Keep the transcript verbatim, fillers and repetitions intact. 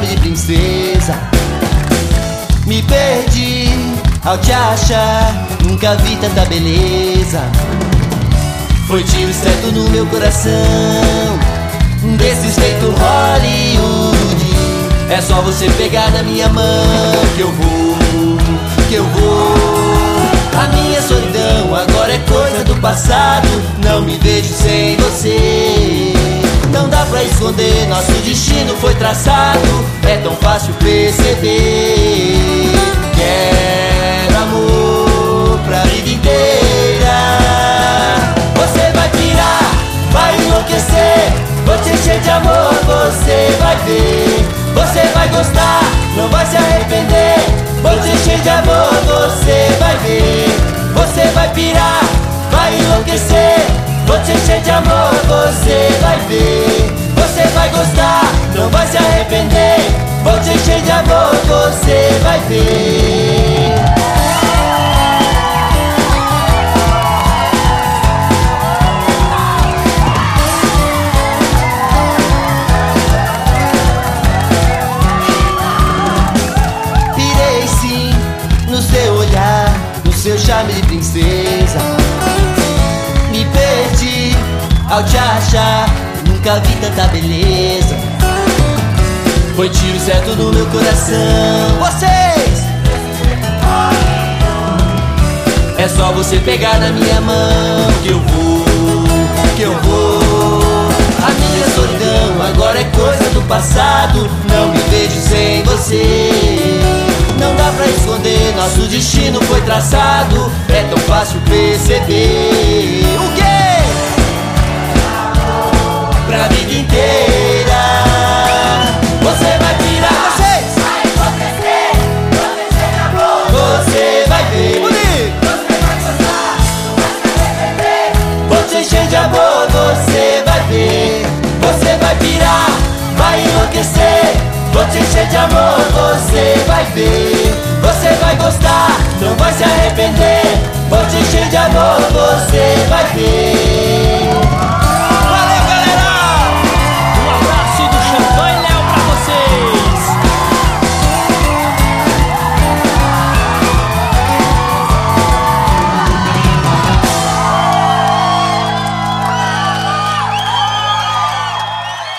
de princesa. Me perdi ao te achar, nunca vi tanta beleza. Foi tiro certo no meu coração, desse jeito Hollywood. É só você pegar na minha mão que eu vou, que eu vou. A minha solidão agora é coisa do passado, não me vejo sem você. Não dá pra esconder, nosso destino foi traçado, é tão fácil perceber. Quero amor pra vida inteira. Você vai pirar, vai enlouquecer, vou te encher de amor, você vai ver. Você vai gostar, não vai se arrepender, vou te encher de amor, você vai ver. Você vai pirar, vai enlouquecer, vou te encher de amor, você vai ver. Você vai gostar, não vai se arrepender, vou te encher de amor, você vai ver. Pirei sim no seu olhar, no seu charme de princesa. Me perdi ao te achar, nunca vi tanta beleza. Foi tiro certo no meu coração. Vocês! É só você pegar na minha mão que eu vou, que eu vou. A minha solidão agora é coisa do passado, não me vejo sem você. Não dá pra esconder, nosso destino foi traçado, é tão fácil perceber. O quê? Pra vida inteira. Você vai pirar, vocês vai enlouquecer, vou te encher de amor, você vai ver. Você vai gostar, não vai se arrepender, vou te encher de amor, você vai ver. Você vai pirar, vai enlouquecer, vou te encher de amor, você vai ver. Você vai gostar, não vai se arrepender, vou te encher de amor, você vai ver.